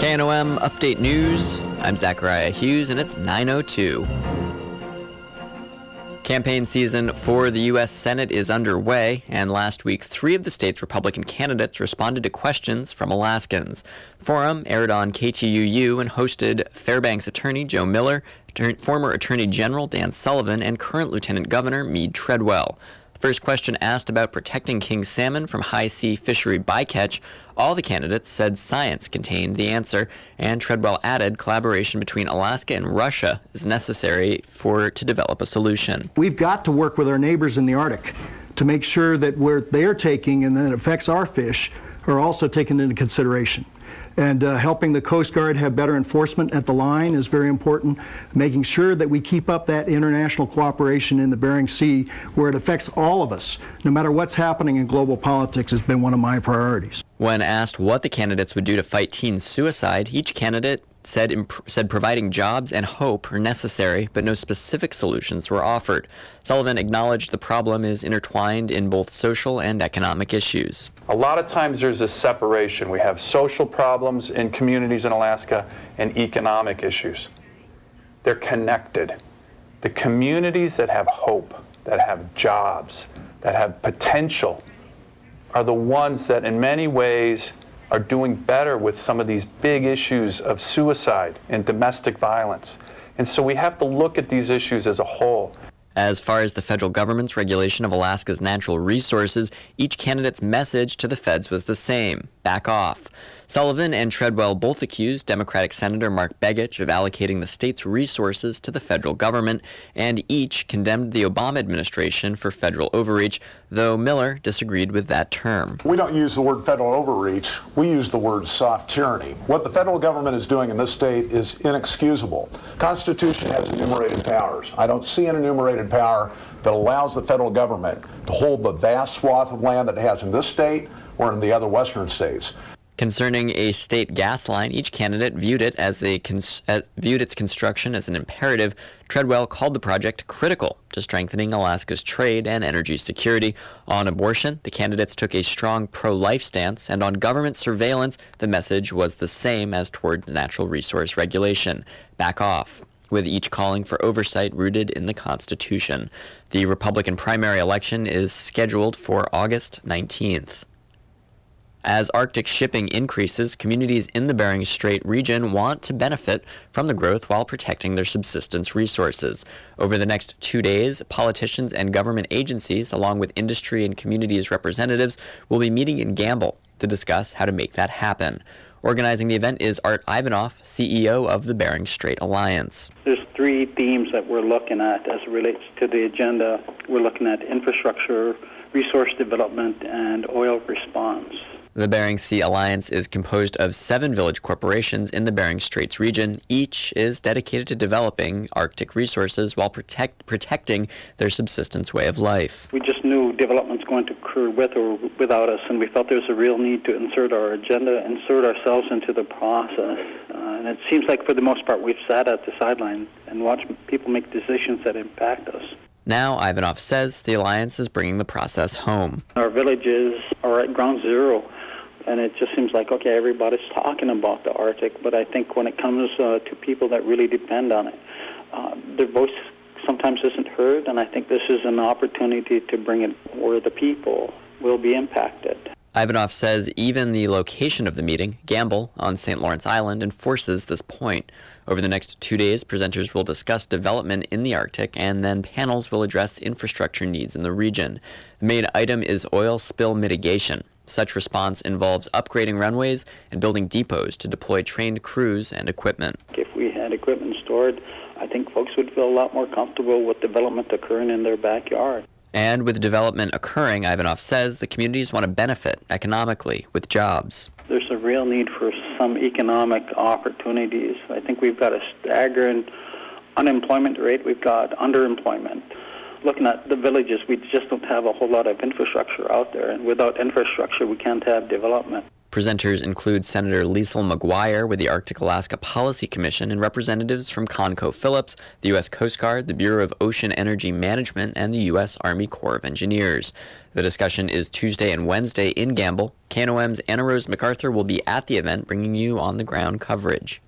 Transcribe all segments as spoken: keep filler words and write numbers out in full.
K N O M Update News. I'm Zachariah Hughes, and it's nine oh two. Campaign season for the U S Senate is underway, and last week, three of the state's Republican candidates responded to questions from Alaskans. The forum aired on K T U U and hosted Fairbanks attorney Joe Miller, former Attorney General Dan Sullivan, and current Lieutenant Governor Mead Treadwell. The first question asked about protecting king salmon from high-sea fishery bycatch. All the candidates said science contained the answer, and Treadwell added collaboration between Alaska and Russia is necessary for to develop a solution. We've got to work with our neighbors in the Arctic to make sure that where they're taking and that affects our fish are also taken into consideration. And uh, helping the Coast Guard have better enforcement at the line is very important. Making sure that we keep up that international cooperation in the Bering Sea where it affects all of us, no matter what's happening in global politics, has been one of my priorities. When asked what the candidates would do to fight teen suicide, each candidate said imp- said providing jobs and hope are necessary, but no specific solutions were offered. Sullivan acknowledged the problem is intertwined in both social and economic issues. A lot of times there's a separation. We have social problems in communities in Alaska and economic issues. They're connected. The communities that have hope, that have jobs, that have potential are the ones that in many ways are doing better with some of these big issues of suicide and domestic violence. And so we have to look at these issues as a whole. As far as the federal government's regulation of Alaska's natural resources, each candidate's message to the feds was the same: back off. Sullivan and Treadwell both accused Democratic Senator Mark Begich of allocating the state's resources to the federal government, and each condemned the Obama administration for federal overreach, though Miller disagreed with that term. We don't use the word federal overreach. We use the word soft tyranny. What the federal government is doing in this state is inexcusable. The Constitution has enumerated powers. I don't see an enumerated power that allows the federal government to hold the vast swath of land that it has in this state or in the other western states. Concerning a state gas line, each candidate viewed it as a cons- uh, viewed its construction as an imperative. Treadwell called the project critical to strengthening Alaska's trade and energy security. On abortion, the candidates took a strong pro-life stance, and on government surveillance, the message was the same as toward natural resource regulation: back off, with each calling for oversight rooted in the Constitution. The Republican primary election is scheduled for August nineteenth. As Arctic shipping increases, communities in the Bering Strait region want to benefit from the growth while protecting their subsistence resources. Over the next two days, politicians and government agencies, along with industry and communities representatives, will be meeting in Gambell to discuss how to make that happen. Organizing the event is Art Ivanoff, C E O of the Bering Strait Alliance. There's three themes that we're looking at as it relates to the agenda. We're looking at infrastructure, resource development, and oil response. The Bering Sea Alliance is composed of seven village corporations in the Bering Straits region. Each is dedicated to developing Arctic resources while protect, protecting their subsistence way of life. We just knew development's going to occur with or without us, and we felt there was a real need to insert our agenda, insert ourselves into the process. Uh, and it seems like for the most part we've sat at the sideline and watched people make decisions that impact us. Now, Ivanoff says the Alliance is bringing the process home. Our villages are at ground zero. And it just seems like, okay, everybody's talking about the Arctic, but I think when it comes uh, to people that really depend on it, uh, their voice sometimes isn't heard, and I think this is an opportunity to bring it where the people will be impacted. Ivanoff says even the location of the meeting, Gambell on Saint Lawrence Island, enforces this point. Over the next two days, presenters will discuss development in the Arctic, and then panels will address infrastructure needs in the region. The main item is oil spill mitigation. Such response involves upgrading runways and building depots to deploy trained crews and equipment. If we had equipment stored, I think folks would feel a lot more comfortable with development occurring in their backyard. And with development occurring, Ivanoff says the communities want to benefit economically with jobs. There's a real need for some economic opportunities. I think we've got a staggering unemployment rate. We've got underemployment. Looking at the villages, we just don't have a whole lot of infrastructure out there, and without infrastructure, we can't have development. Presenters include Senator Liesl McGuire with the Arctic Alaska Policy Commission and representatives from ConocoPhillips, the U S Coast Guard, the Bureau of Ocean Energy Management, and the U S Army Corps of Engineers. The discussion is Tuesday and Wednesday in Gambell. K N O M's Anna Rose MacArthur will be at the event, bringing you on-the-ground coverage.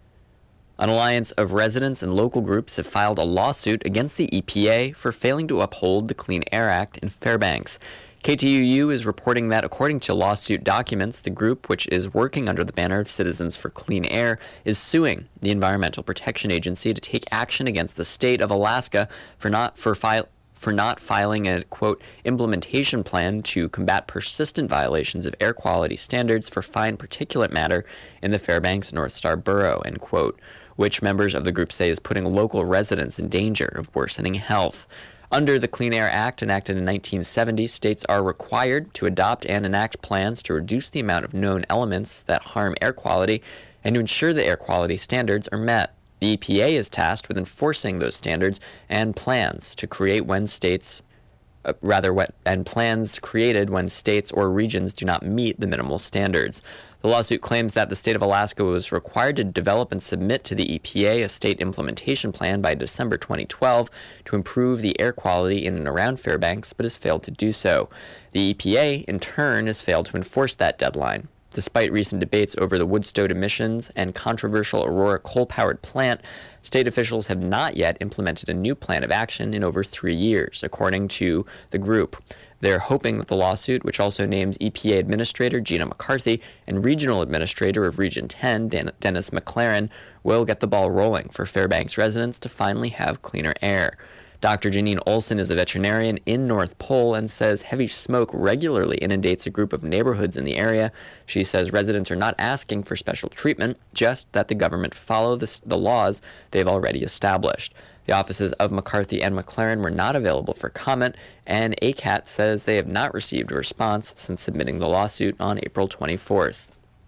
An alliance of residents and local groups have filed a lawsuit against the E P A for failing to uphold the Clean Air Act in Fairbanks. K T U U is reporting that, according to lawsuit documents, the group, which is working under the banner of Citizens for Clean Air, is suing the Environmental Protection Agency to take action against the state of Alaska for not for file. for not filing a, quote, implementation plan to combat persistent violations of air quality standards for fine particulate matter in the Fairbanks North Star Borough, end quote, which members of the group say is putting local residents in danger of worsening health. Under the Clean Air Act, enacted in nineteen seventy, states are required to adopt and enact plans to reduce the amount of known elements that harm air quality and to ensure the air quality standards are met. The E P A is tasked with enforcing those standards and plans to create when states, uh, rather, what, and plans created when states or regions do not meet the minimal standards. The lawsuit claims that the state of Alaska was required to develop and submit to the E P A a state implementation plan by December twenty twelve to improve the air quality in and around Fairbanks, but has failed to do so. The E P A, in turn, has failed to enforce that deadline. Despite recent debates over the Woodstow emissions and controversial Aurora coal-powered plant, state officials have not yet implemented a new plan of action in over three years, according to the group. They're hoping that the lawsuit, which also names E P A Administrator Gina McCarthy and Regional Administrator of Region ten, Dan- Dennis McLaren, will get the ball rolling for Fairbanks residents to finally have cleaner air. Doctor Janine Olson is a veterinarian in North Pole and says heavy smoke regularly inundates a group of neighborhoods in the area. She says residents are not asking for special treatment, just that the government follow the, the laws they've already established. The offices of McCarthy and McLaren were not available for comment, and A C A T says they have not received a response since submitting the lawsuit on April twenty-fourth.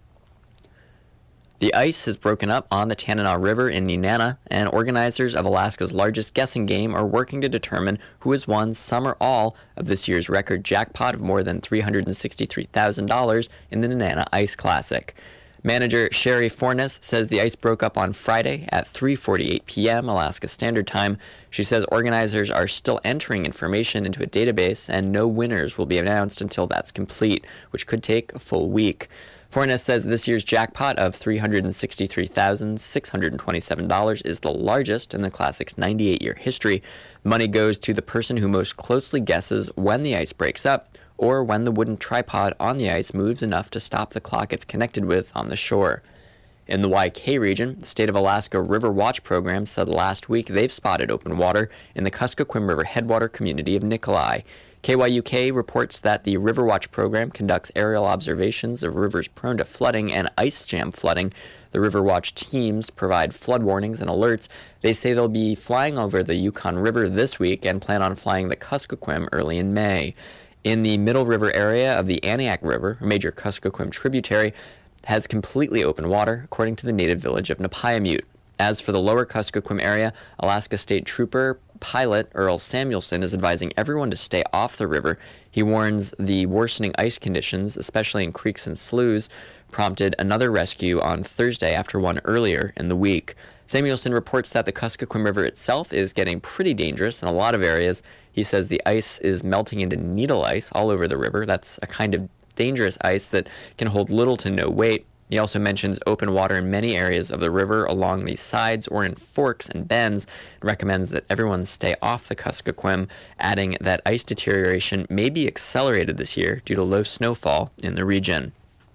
The ice has broken up on the Tanana River in Nenana, and organizers of Alaska's largest guessing game are working to determine who has won some or all of this year's record jackpot of more than three hundred sixty-three thousand dollars in the Nenana Ice Classic. Manager Sherry Fornes says the ice broke up on Friday at three forty-eight p.m. Alaska Standard Time. She says organizers are still entering information into a database and no winners will be announced until that's complete, which could take a full week. Fornes says this year's jackpot of three hundred sixty-three thousand six hundred twenty-seven dollars is the largest in the Classic's ninety-eight-year history. The money goes to the person who most closely guesses when the ice breaks up or when the wooden tripod on the ice moves enough to stop the clock it's connected with on the shore. In the Y K region, the State of Alaska River Watch program said last week they've spotted open water in the Kuskokwim River headwater community of Nikolai. K Y U K reports that the River Watch program conducts aerial observations of rivers prone to flooding and ice jam flooding. The River Watch teams provide flood warnings and alerts. They say they'll be flying over the Yukon River this week and plan on flying the Kuskokwim early in May. In the Middle River area of the Aniak River, a major Kuskokwim tributary, has completely open water, according to the native village of Napiamute. As for the lower Kuskokwim area, Alaska State Trooper pilot Earl Samuelson is advising everyone to stay off the river. He warns the worsening ice conditions, especially in creeks and sloughs, prompted another rescue on Thursday after one earlier in the week. Samuelson reports that the Kuskokwim River itself is getting pretty dangerous in a lot of areas. He says the ice is melting into needle ice all over the river. That's a kind of dangerous ice that can hold little to no weight. He also mentions open water in many areas of the river along the sides or in forks and bends, and recommends that everyone stay off the Kuskokwim, adding that ice deterioration may be accelerated this year due to low snowfall in the region.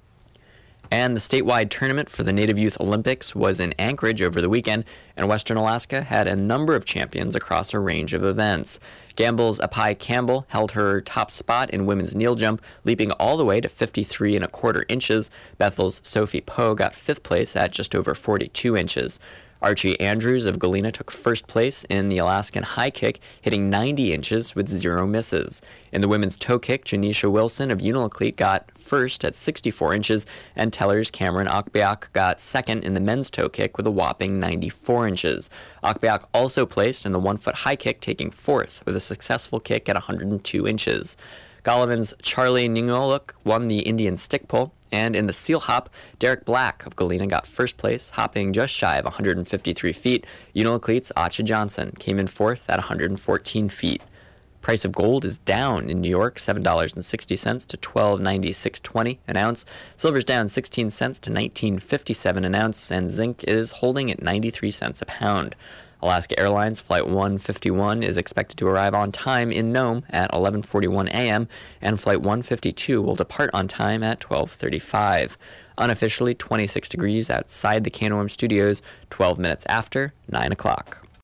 And the statewide tournament for the Native Youth Olympics was in Anchorage over the weekend, and Western Alaska had a number of champions across a range of events. Gamble's Apai Campbell held her top spot in women's kneel jump, leaping all the way to fifty-three and a quarter inches. Bethel's Sophie Poe got fifth place at just over forty-two inches. Archie Andrews of Galena took first place in the Alaskan high kick, hitting ninety inches with zero misses. In the women's toe kick, Janisha Wilson of Unalakleet got first at sixty-four inches, and Teller's Cameron Akbeak got second in the men's toe kick with a whopping ninety-four inches. Akbeak also placed in the one-foot high kick, taking fourth with a successful kick at one hundred two inches. Gallivan's Charlie Ningoluk won the Indian stick pull, and in the seal hop, Derek Black of Galena got first place, hopping just shy of one hundred fifty-three feet. Unalakleet's Acha Johnson came in fourth at one hundred fourteen feet. Price of gold is down in New York, seven dollars and sixty cents to twelve ninety-six twenty an ounce. Silver's down sixteen cents to nineteen fifty-seven an ounce, and zinc is holding at ninety-three cents a pound. Alaska Airlines Flight one fifty-one is expected to arrive on time in Nome at eleven forty-one a.m., and Flight one fifty-two will depart on time at twelve thirty-five. Unofficially, twenty-six degrees outside the K N O R M studios, twelve minutes after nine o'clock.